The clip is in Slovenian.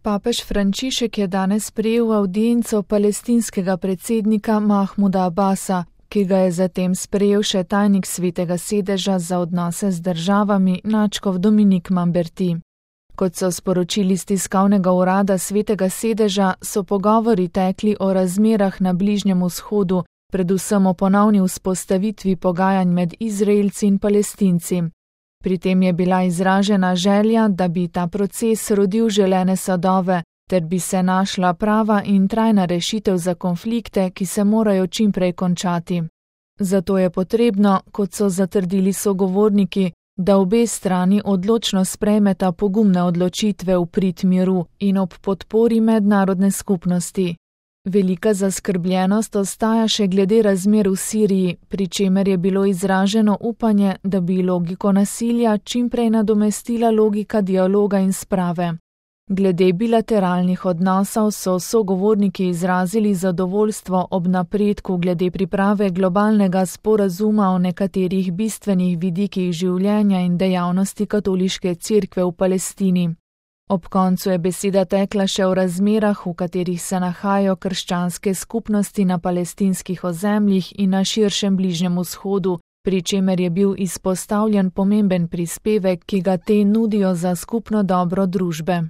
Papež Frančišek je danes sprejel avdienco palestinskega predsednika Mahmuda Abbasa, ki ga je zatem sprejel še tajnik Svetega sedeža za odnose z državami nadškof Dominik Mamberti. Kot so sporočili iz tiskovnega urada Svetega sedeža, so pogovori tekli o razmerah na Bližnjem vzhodu, predvsem o ponovni vzpostavitvi pogajanj med Izraelci in Palestinci. Pri tem je bila izražena želja, da bi ta proces rodil želene sadove, ter bi se našla prava in trajna rešitev za konflikte, ki se morajo čimprej končati. Zato je potrebno, kot so zatrdili sogovorniki, da obe strani odločno sprejmeta pogumne odločitve v prid miru in ob podpori mednarodne skupnosti. Velika zaskrbljenost ostaja še glede razmer v Siriji, pri čemer je bilo izraženo upanje, da bi logiko nasilja čimprej nadomestila logika dialoga in sprave. Glede bilateralnih odnosov so sogovorniki izrazili zadovoljstvo ob napredku glede priprave globalnega sporazuma o nekaterih bistvenih vidikih življenja in dejavnosti katoliške cerkve v Palestini. Ob koncu je beseda tekla še o razmerah, v katerih se nahajajo krščanske skupnosti na palestinskih ozemljih in na širšem Bližnjem vzhodu, pri čemer je bil izpostavljen pomemben prispevek, ki ga te nudijo za skupno dobro družbe.